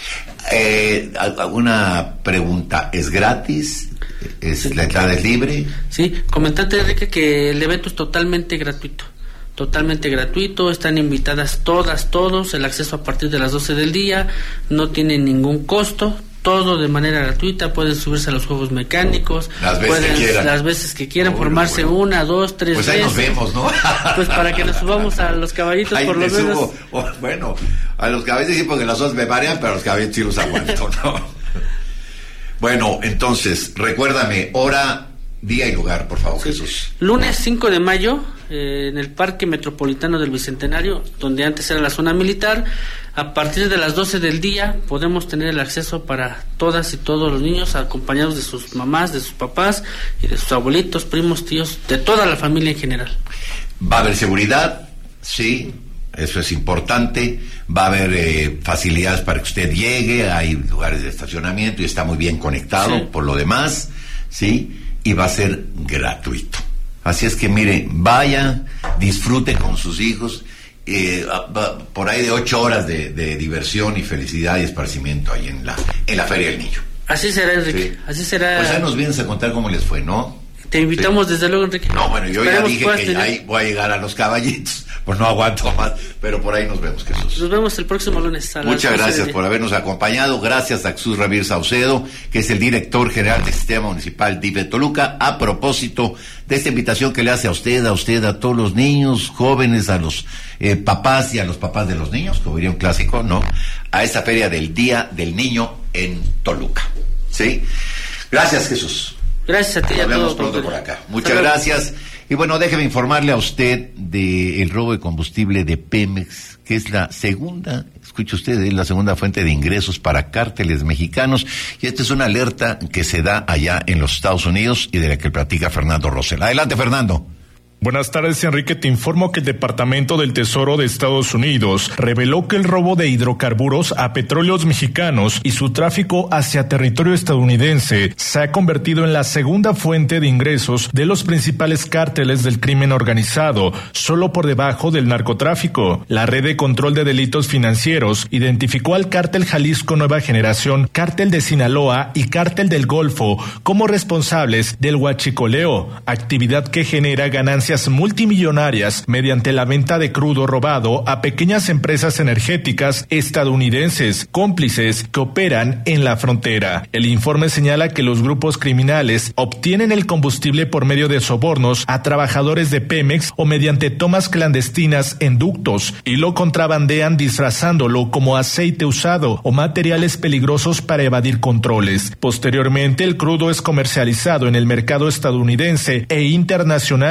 ¿Alguna pregunta? ¿Es gratis? ¿La entrada es libre? Sí, comentarte, Enrique, que el evento es totalmente gratuito. Totalmente gratuito, están invitadas todos, el acceso a partir de las 12 del día, no tiene ningún costo, todo de manera gratuita, pueden subirse a los juegos mecánicos, las veces que quieran, formarse bueno. 1, 2, 3 pues veces. Pues ahí nos vemos, ¿no? Pues para que nos subamos a los caballitos ahí por lo menos. Bueno, a los caballitos sí, porque las otras me marean, pero a los caballitos sí los aguanto, ¿no? Bueno, entonces, recuérdame, hora, día y lugar, por favor, sí. Jesús. Lunes 5 de mayo, en el Parque Metropolitano del Bicentenario, donde antes era la zona militar. A partir de las 12 del día podemos tener el acceso para todas y todos los niños, acompañados de sus mamás, de sus papás y de sus abuelitos, primos, tíos, de toda la familia en general. ¿Va a haber seguridad? Sí. Eso es importante, va a haber facilidades para que usted llegue, hay lugares de estacionamiento y está muy bien conectado, sí. Por lo demás, ¿sí? Y va a ser gratuito. Así es que mire, vaya, disfrute con sus hijos, por ahí de 8 horas de diversión y felicidad y esparcimiento ahí en la Feria del Niño. Así será, Enrique, sí. Así será. Pues ahí nos vienes a contar cómo les fue, ¿no? Te invitamos, sí. Desde luego, Enrique. No, bueno, yo ya dije que ahí voy a llegar a los caballitos, pues no aguanto más, pero por ahí nos vemos, Jesús. Nos vemos el próximo lunes. Muchas gracias por habernos acompañado, gracias a Jesús Ramírez Saucedo, que es el director general del Sistema Municipal DIF de Toluca, a propósito de esta invitación que le hace a usted, a todos los niños, jóvenes, a los papás y a los papás de los niños, como diría un clásico, ¿no? A esta feria del Día del Niño en Toluca, ¿sí? Gracias, Jesús. Gracias a ti y a todos. Nos vemos pronto por acá. Muchas gracias. Y bueno, déjeme informarle a usted del robo de combustible de Pemex, que es la segunda, escuche usted, es la segunda fuente de ingresos para cárteles mexicanos. Y esta es una alerta que se da allá en los Estados Unidos y de la que platica Fernando Rosell. Adelante, Fernando. Buenas tardes, Enrique. Te informo que el Departamento del Tesoro de Estados Unidos reveló que el robo de hidrocarburos a petróleos mexicanos y su tráfico hacia territorio estadounidense se ha convertido en la segunda fuente de ingresos de los principales cárteles del crimen organizado, solo por debajo del narcotráfico. La Red de Control de Delitos Financieros identificó al Cártel Jalisco Nueva Generación, Cártel de Sinaloa y Cártel del Golfo como responsables del huachicoleo, actividad que genera ganancias multimillonarias mediante la venta de crudo robado a pequeñas empresas energéticas estadounidenses, cómplices que operan en la frontera. El informe señala que los grupos criminales obtienen el combustible por medio de sobornos a trabajadores de Pemex o mediante tomas clandestinas en ductos y lo contrabandean disfrazándolo como aceite usado o materiales peligrosos para evadir controles. Posteriormente, el crudo es comercializado en el mercado estadounidense e internacional a través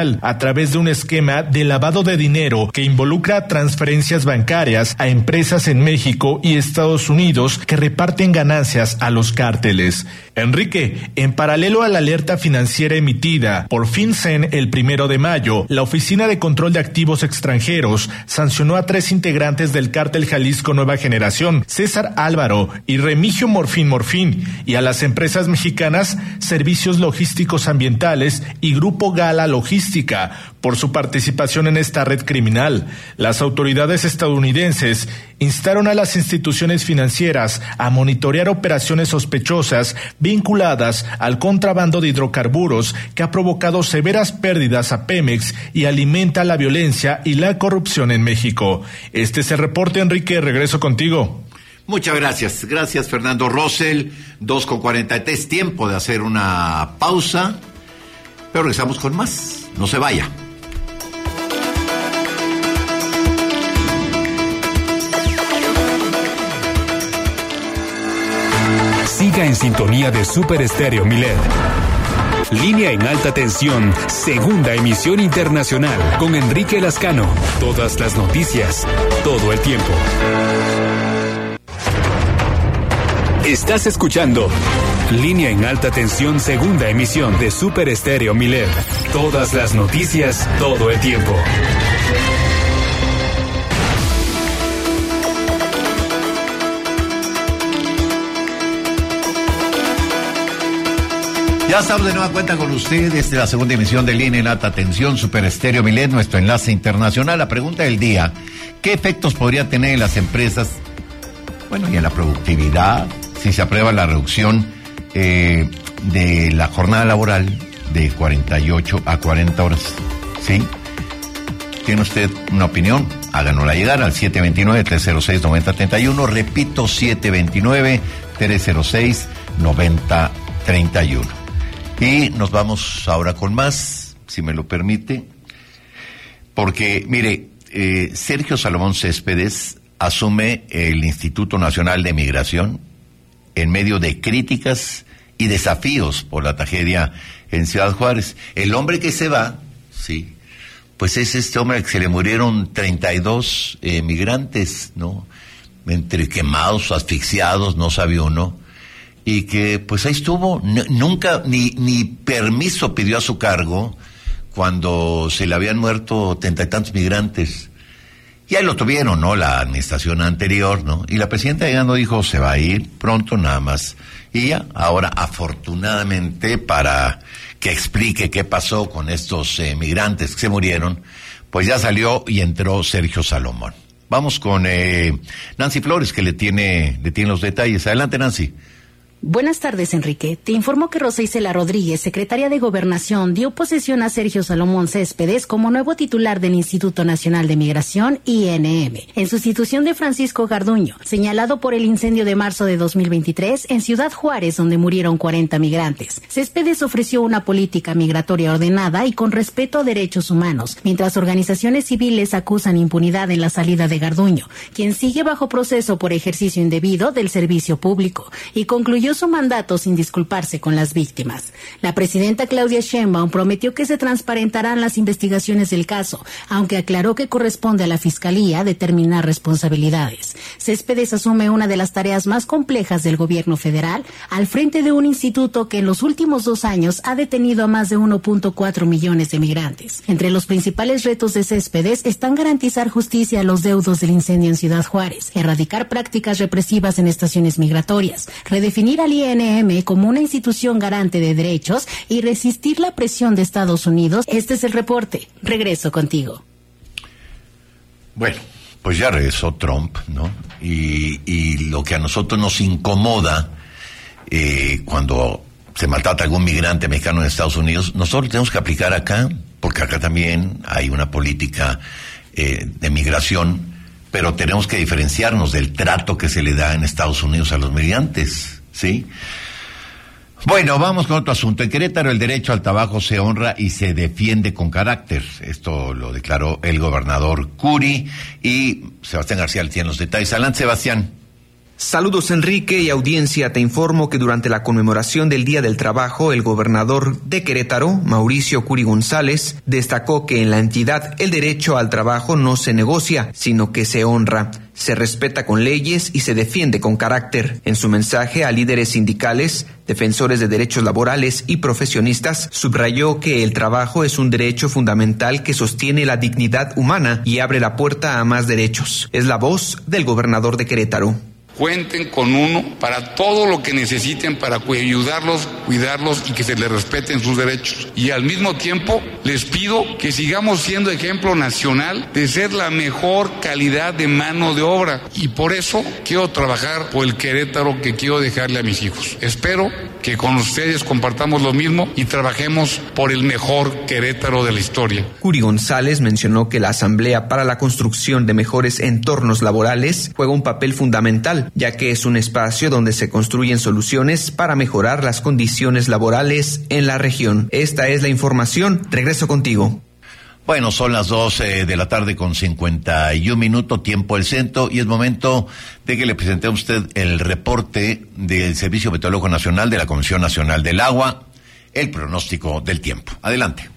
través de un esquema de lavado de dinero que involucra transferencias bancarias a empresas en México y Estados Unidos que reparten ganancias a los cárteles. Enrique, en paralelo a la alerta financiera emitida por FinCEN el 1 de mayo, la Oficina de Control de Activos Extranjeros sancionó a 3 integrantes del cártel Jalisco Nueva Generación, César Álvaro y Remigio Morfín, y a las empresas mexicanas Servicios Logísticos Ambientales y Grupo Gala Logística por su participación en esta red criminal. Las autoridades estadounidenses instaron a las instituciones financieras a monitorear operaciones sospechosas vinculadas al contrabando de hidrocarburos que ha provocado severas pérdidas a Pemex y alimenta la violencia y la corrupción en México. Este es el reporte, Enrique. Regreso contigo. Muchas gracias. Gracias, Fernando Rosell. 2:43. Tiempo de hacer una pausa. Pero regresamos con más. No se vaya. Siga en sintonía de Super Estéreo Milet. Línea en alta tensión, segunda emisión internacional, con Enrique Lascano. Todas las noticias, todo el tiempo. Estás escuchando Línea en alta tensión, segunda emisión de Super Estéreo Milet. Todas las noticias, todo el tiempo. Ya estamos de nueva cuenta con ustedes de la segunda emisión de Línea en alta tensión, Super Estéreo Milet, nuestro enlace internacional. La pregunta del día: ¿qué efectos podría tener en las empresas, y en la productividad, si se aprueba la reducción de la jornada laboral de 48 a 40 horas? ¿Sí? ¿Tiene usted una opinión? Háganosla llegar al 729-306-9031. Repito, 729-306-9031. Y nos vamos ahora con más, si me lo permite, porque, mire, Sergio Salomón Céspedes asume el Instituto Nacional de Migración en medio de críticas y desafíos por la tragedia en Ciudad Juárez. El hombre que se va, sí, pues es este hombre al que se le murieron 32 migrantes, ¿no? Entre quemados, asfixiados, no sabe uno. Y que pues ahí estuvo, nunca ni permiso pidió a su cargo cuando se le habían muerto 30 y tantos migrantes. Y ahí lo tuvieron, ¿no? La administración anterior, ¿no? Y la presidenta llegando dijo, se va a ir pronto nada más. Y ya, ahora afortunadamente, para que explique qué pasó con estos migrantes que se murieron, pues ya salió y entró Sergio Salomón. Vamos con Nancy Flores, que le tiene los detalles. Adelante, Nancy. Buenas tardes, Enrique. Te informo que Rosa Isela Rodríguez, secretaria de Gobernación, dio posesión a Sergio Salomón Céspedes como nuevo titular del Instituto Nacional de Migración, INM, en sustitución de Francisco Garduño, señalado por el incendio de marzo de 2023 en Ciudad Juárez, donde murieron 40 migrantes. Céspedes ofreció una política migratoria ordenada y con respeto a derechos humanos, mientras organizaciones civiles acusan impunidad en la salida de Garduño, quien sigue bajo proceso por ejercicio indebido del servicio público, y concluyó su mandato sin disculparse con las víctimas. La presidenta Claudia Sheinbaum prometió que se transparentarán las investigaciones del caso, aunque aclaró que corresponde a la Fiscalía determinar responsabilidades. Céspedes asume una de las tareas más complejas del gobierno federal al frente de un instituto que en los últimos 2 años ha detenido a más de 1.4 millones de migrantes. Entre los principales retos de Céspedes están garantizar justicia a los deudos del incendio en Ciudad Juárez, erradicar prácticas represivas en estaciones migratorias, redefinir al INM como una institución garante de derechos y resistir la presión de Estados Unidos. Este es el reporte. Regreso contigo. Bueno, pues ya regresó Trump, ¿no? Y lo que a nosotros nos incomoda cuando se maltrata a algún migrante mexicano en Estados Unidos, nosotros tenemos que aplicar acá, porque acá también hay una política de migración, pero tenemos que diferenciarnos del trato que se le da en Estados Unidos a los migrantes. ¿Sí? Bueno, vamos con otro asunto. En Querétaro el derecho al trabajo se honra y se defiende con carácter. Esto lo declaró el gobernador Curi y Sebastián García le tiene los detalles. Adelante, Sebastián. Saludos Enrique y audiencia, te informo que durante la conmemoración del Día del Trabajo, el gobernador de Querétaro, Mauricio Curi González, destacó que en la entidad el derecho al trabajo no se negocia, sino que se honra, se respeta con leyes y se defiende con carácter. En su mensaje a líderes sindicales, defensores de derechos laborales y profesionistas, subrayó que el trabajo es un derecho fundamental que sostiene la dignidad humana y abre la puerta a más derechos. Es la voz del gobernador de Querétaro. Cuenten con uno para todo lo que necesiten para ayudarlos, cuidarlos y que se les respeten sus derechos. Y al mismo tiempo les pido que sigamos siendo ejemplo nacional de ser la mejor calidad de mano de obra. Y por eso quiero trabajar por el Querétaro que quiero dejarle a mis hijos. Espero que con ustedes compartamos lo mismo y trabajemos por el mejor Querétaro de la historia. Curi González mencionó que la Asamblea para la Construcción de Mejores Entornos Laborales juega un papel fundamental, ya que es un espacio donde se construyen soluciones para mejorar las condiciones laborales en la región. Esta es la información. Regreso contigo. Bueno, son las 12 de la tarde con 51 minutos, tiempo del centro, y es momento de que le presente a usted el reporte del Servicio Meteorológico Nacional de la Comisión Nacional del Agua, el pronóstico del tiempo. Adelante.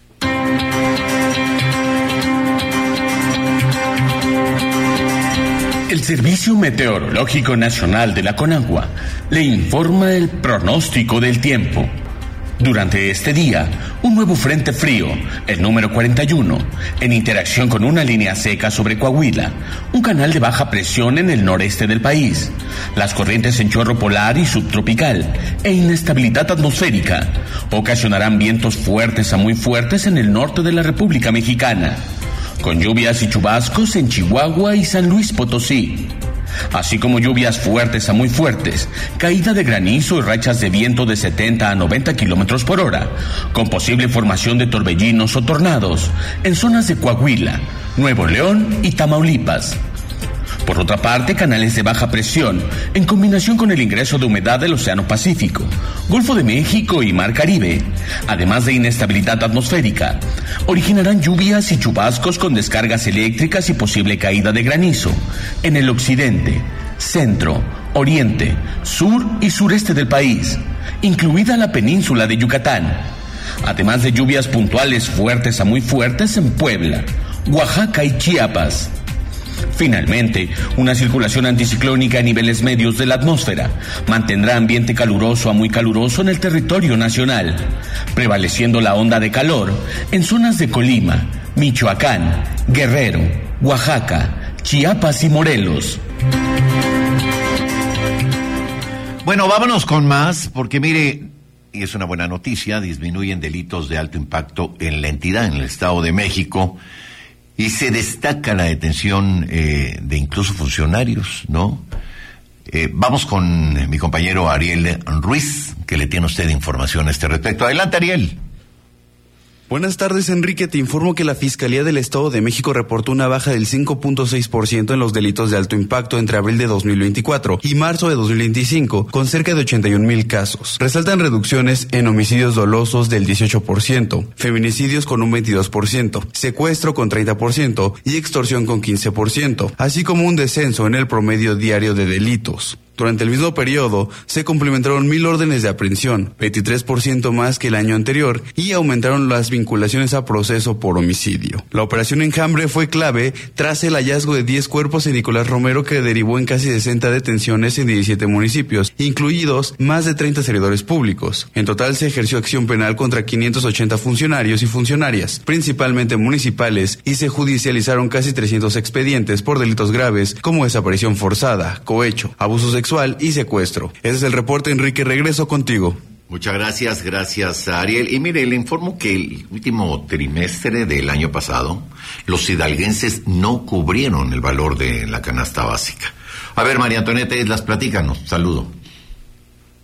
El Servicio Meteorológico Nacional de la Conagua le informa el pronóstico del tiempo. Durante este día, un nuevo frente frío, el número 41, en interacción con una línea seca sobre Coahuila, un canal de baja presión en el noreste del país, las corrientes en chorro polar y subtropical e inestabilidad atmosférica ocasionarán vientos fuertes a muy fuertes en el norte de la República Mexicana, con lluvias y chubascos en Chihuahua y San Luis Potosí, así como lluvias fuertes a muy fuertes, caída de granizo y rachas de viento de 70 a 90 kilómetros por hora, con posible formación de torbellinos o tornados en zonas de Coahuila, Nuevo León y Tamaulipas. Por otra parte, canales de baja presión, en combinación con el ingreso de humedad del Océano Pacífico, Golfo de México y Mar Caribe, además de inestabilidad atmosférica, originarán lluvias y chubascos con descargas eléctricas y posible caída de granizo en el occidente, centro, oriente, sur y sureste del país, incluida la península de Yucatán, además de lluvias puntuales fuertes a muy fuertes en Puebla, Oaxaca y Chiapas. Finalmente, una circulación anticiclónica a niveles medios de la atmósfera mantendrá ambiente caluroso a muy caluroso en el territorio nacional, prevaleciendo la onda de calor en zonas de Colima, Michoacán, Guerrero, Oaxaca, Chiapas y Morelos. Bueno, vámonos con más, porque mire, y es una buena noticia, disminuyen delitos de alto impacto en la entidad, en el Estado de México. Y se destaca la detención de incluso funcionarios, ¿no? Vamos con mi compañero Ariel Ruiz, que le tiene a usted información a este respecto. Adelante, Ariel. Buenas tardes, Enrique. Te informo que la Fiscalía del Estado de México reportó una baja del 5.6% en los delitos de alto impacto entre abril de 2024 y marzo de 2025, con cerca de 81,000 casos. Resaltan reducciones en homicidios dolosos del 18%, feminicidios con un 22%, secuestro con 30% y extorsión con 15%, así como un descenso en el promedio diario de delitos. Durante el mismo periodo, se cumplimentaron 1,000 órdenes de aprehensión, 23% más que el año anterior, y aumentaron las vinculaciones a proceso por homicidio. La operación Enjambre fue clave tras el hallazgo de 10 cuerpos en Nicolás Romero, que derivó en casi 60 detenciones en 17 municipios, incluidos más de 30 servidores públicos. En total se ejerció acción penal contra 580 funcionarios y funcionarias, principalmente municipales, y se judicializaron casi 300 expedientes por delitos graves como desaparición forzada, cohecho, abuso sexual y secuestro. Ese es el reporte, Enrique. Regreso contigo. Muchas gracias Ariel. Y mire, le informo que el último trimestre del año pasado, los hidalguenses no cubrieron el valor de la canasta básica. A ver, María Antonieta Islas, platícanos. Saludo.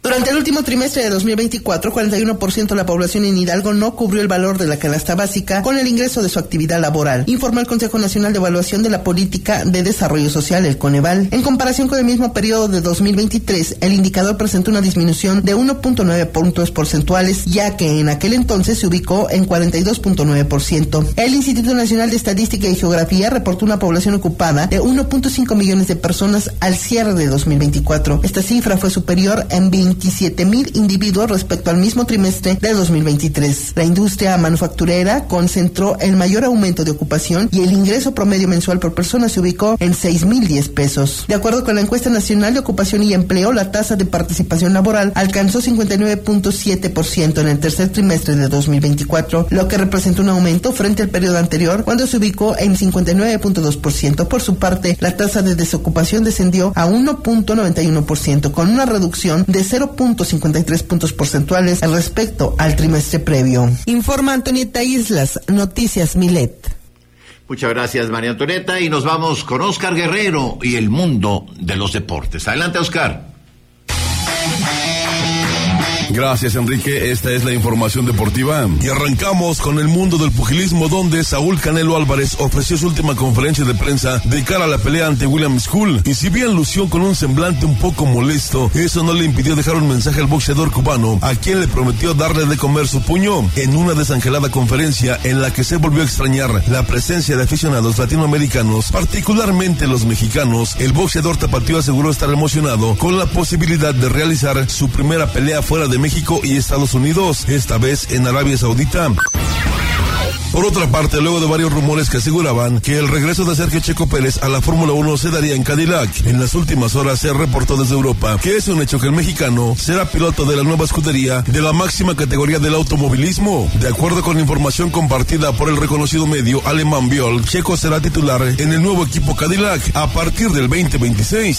Durante el último trimestre de 2024, 41% de la población en Hidalgo no cubrió el valor de la canasta básica con el ingreso de su actividad laboral, informó el Consejo Nacional de Evaluación de la Política de Desarrollo Social, el Coneval. En comparación con el mismo periodo de 2023, el indicador presentó una disminución de 1.9 puntos porcentuales, ya que en aquel entonces se ubicó en 42.9%. El Instituto Nacional de Estadística y Geografía reportó una población ocupada de 1.5 millones de personas al cierre de 2024. Esta cifra fue superior en 27,000 individuos respecto al mismo trimestre de 2023. La industria manufacturera concentró el mayor aumento de ocupación y el ingreso promedio mensual por persona se ubicó en 6,010 pesos. De acuerdo con la encuesta nacional de ocupación y empleo, la tasa de participación laboral alcanzó 59.7% en el tercer trimestre de 2024, lo que representa un aumento frente al periodo anterior, cuando se ubicó en 59.2%. Por su parte, la tasa de desocupación descendió a 1.91%, con una reducción de 0.53 puntos porcentuales respecto al trimestre previo. Informa Antonieta Islas, Noticias Milet. Muchas gracias, María Antonieta, y nos vamos con Oscar Guerrero y el mundo de los deportes. Adelante, Oscar. Gracias, Enrique. Esta es la información deportiva. Y arrancamos con el mundo del pugilismo, donde Saúl Canelo Álvarez ofreció su última conferencia de prensa de cara a la pelea ante William Skull. Y si bien lució con un semblante un poco molesto, eso no le impidió dejar un mensaje al boxeador cubano, a quien le prometió darle de comer su puño. En una desangelada conferencia en la que se volvió a extrañar la presencia de aficionados latinoamericanos, particularmente los mexicanos, el boxeador tapatío aseguró estar emocionado con la posibilidad de realizar su primera pelea fuera de México y Estados Unidos, esta vez en Arabia Saudita. Por otra parte, luego de varios rumores que aseguraban que el regreso de Sergio Checo Pérez a la Fórmula 1 se daría en Cadillac, en las últimas horas se reportó desde Europa que es un hecho que el mexicano será piloto de la nueva escudería de la máxima categoría del automovilismo. De acuerdo con información compartida por el reconocido medio alemán Bild, Checo será titular en el nuevo equipo Cadillac a partir del 2026.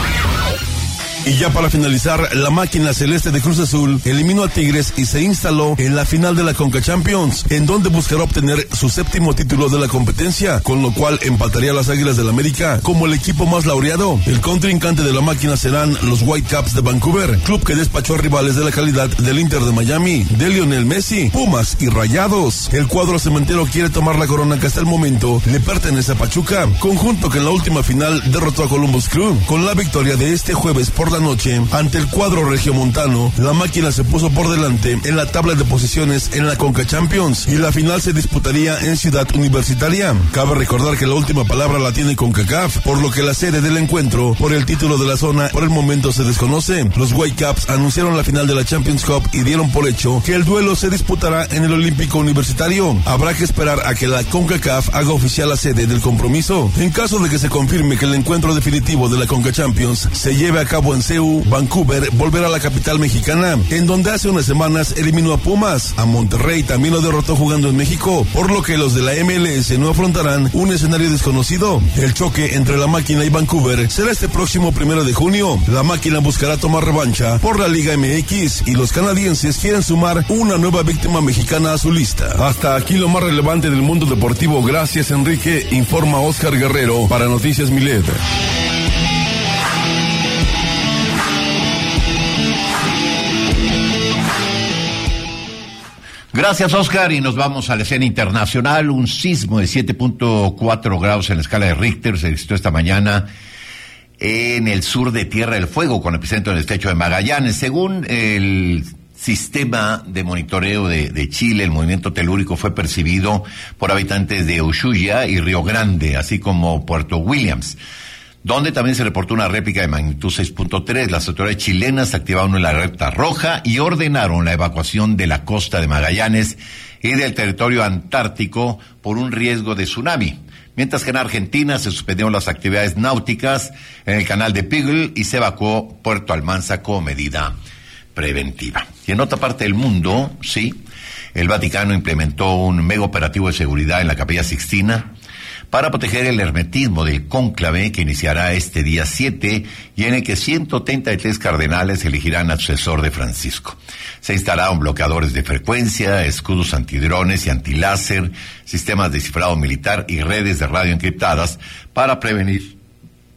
Y ya para finalizar, la máquina celeste de Cruz Azul eliminó a Tigres y se instaló en la final de la Conca Champions, en donde buscará obtener su séptimo título de la competencia, con lo cual empataría a las Águilas del América como el equipo más laureado. El contrincante de la máquina serán los Whitecaps de Vancouver, club que despachó a rivales de la calidad del Inter de Miami, de Lionel Messi, Pumas y Rayados. El cuadro cementero quiere tomar la corona que hasta el momento le pertenece a Pachuca, conjunto que en la última final derrotó a Columbus Crew. Con la victoria de este jueves por la noche ante el cuadro regiomontano, la máquina se puso por delante en la tabla de posiciones en la Conca Champions y la final se disputaría en Ciudad Universitaria. Cabe recordar que la última palabra la tiene CONCACAF, por lo que la sede del encuentro por el título de la zona por el momento se desconoce. Los Whitecaps anunciaron la final de la Champions Cup y dieron por hecho que el duelo se disputará en el Olímpico Universitario. Habrá que esperar a que la CONCACAF haga oficial la sede del compromiso. En caso de que se confirme que el encuentro definitivo de la Conca Champions se lleve a cabo en CEU, Vancouver volverá a la capital mexicana, en donde hace unas semanas eliminó a Pumas. A Monterrey también lo derrotó jugando en México, por lo que los de la MLS no afrontarán un escenario desconocido. El choque entre la máquina y Vancouver será este próximo 1 de junio. La máquina buscará tomar revancha por la Liga MX y los canadienses quieren sumar una nueva víctima mexicana a su lista. Hasta aquí lo más relevante del mundo deportivo. Gracias, Enrique. Informa Oscar Guerrero para Noticias Milet. Gracias, Oscar, y nos vamos a la escena internacional. Un sismo de 7.4 grados en la escala de Richter se registró esta mañana en el sur de Tierra del Fuego, con epicentro en el estrecho de Magallanes. Según el sistema de monitoreo de Chile, el movimiento telúrico fue percibido por habitantes de Ushuaia y Río Grande, así como Puerto Williams, donde también se reportó una réplica de magnitud 6.3. Las autoridades chilenas activaron la alerta roja y ordenaron la evacuación de la costa de Magallanes y del territorio antártico por un riesgo de tsunami. Mientras que en Argentina se suspendieron las actividades náuticas en el canal de Beagle y se evacuó Puerto Almanza como medida preventiva. Y en otra parte del mundo, sí, el Vaticano implementó un mega operativo de seguridad en la Capilla Sixtina para proteger el hermetismo del cónclave que iniciará este día 7 y en el que 133 cardenales elegirán al sucesor de Francisco. Se instalaron bloqueadores de frecuencia, escudos antidrones y antiláser, sistemas de cifrado militar y redes de radio encriptadas para prevenir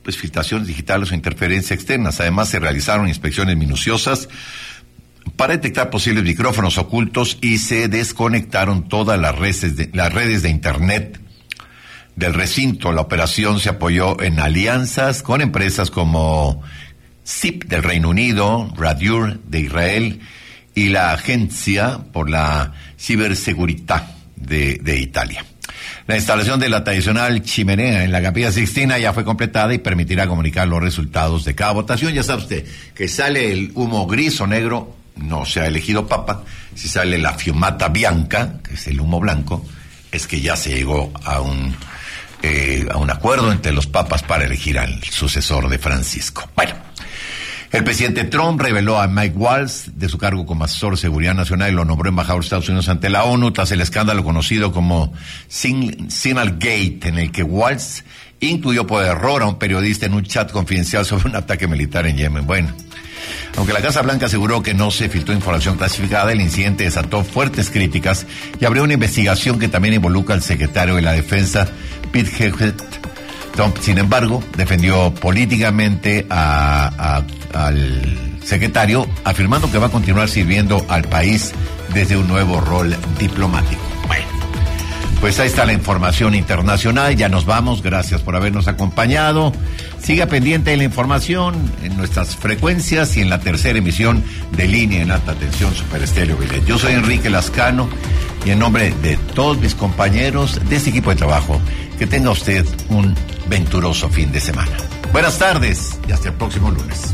filtraciones digitales o interferencias externas. Además, se realizaron inspecciones minuciosas para detectar posibles micrófonos ocultos y se desconectaron todas las redes de Internet del recinto. La operación se apoyó en alianzas con empresas como SIP del Reino Unido, Radur de Israel y la Agencia por la Ciberseguridad de Italia. La instalación de la tradicional chimenea en la Capilla Sixtina ya fue completada y permitirá comunicar los resultados de cada votación. Ya sabe usted que sale el humo gris o negro, no se ha elegido papa. Si sale la fiumata bianca, que es el humo blanco, es que ya se llegó a un acuerdo entre los papas para elegir al sucesor de Francisco. Bueno, el presidente Trump reveló a Mike Waltz de su cargo como asesor de seguridad nacional y lo nombró embajador de Estados Unidos ante la ONU tras el escándalo conocido como Signalgate, en el que Waltz incluyó por error a un periodista en un chat confidencial sobre un ataque militar en Yemen. Bueno, aunque la Casa Blanca aseguró que no se filtró información clasificada, el incidente desató fuertes críticas y abrió una investigación que también involucra al secretario de la Defensa, Pete Hegseth. Trump, sin embargo, defendió políticamente al secretario, afirmando que va a continuar sirviendo al país desde un nuevo rol diplomático. Bueno, pues ahí está la información internacional. Ya nos vamos. Gracias por habernos acompañado. Siga pendiente de la información en nuestras frecuencias y en la tercera emisión de Línea en Alta Tensión Super Estéreo Milet. Yo soy Enrique Lascano y en nombre de todos mis compañeros de este equipo de trabajo, que tenga usted un venturoso fin de semana. Buenas tardes y hasta el próximo lunes.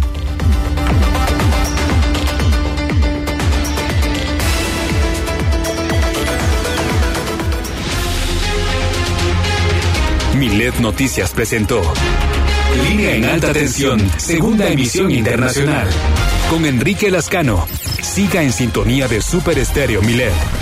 Milet Noticias presentó Línea en Alta Tensión, segunda emisión internacional, con Enrique Lascano. Siga en sintonía de Super Estéreo Milet.